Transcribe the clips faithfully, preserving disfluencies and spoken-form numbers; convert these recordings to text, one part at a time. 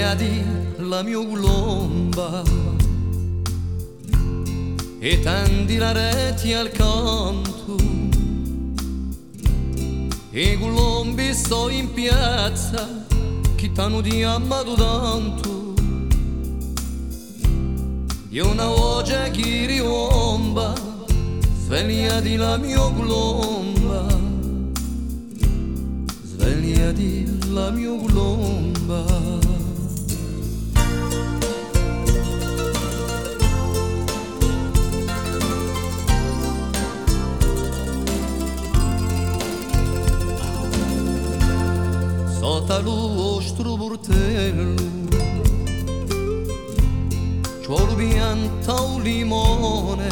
sveglia di la mia colomba e tendi la rete al canto e colombi sto in piazza che t'hanno di amato tanto io una voce che riomba sveglia di la mia colomba sveglia di la mia colomba. Sotto lo vostro portello c'ho lo pianta un limone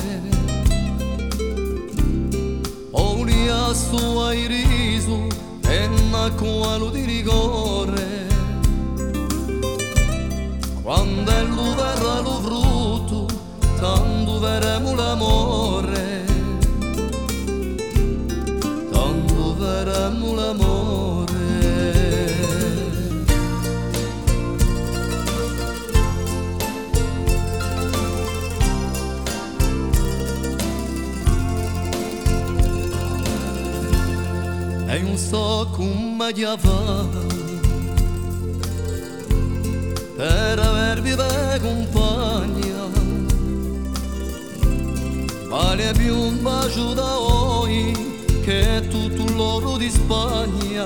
ho lì su ai riso e una qualo di rigore quando è lo verrà lo frutto tanto verremo l'amore tanto verremo l'amore. E non so come ti fa per avervi per compagna vale più un bacio da voi che tutto l'oro di Spagna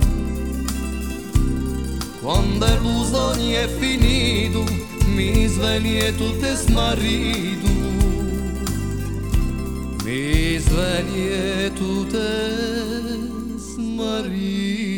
quando il sogno è finito mi svegli e tutto è smarrito mi svegli e tutto è Maria.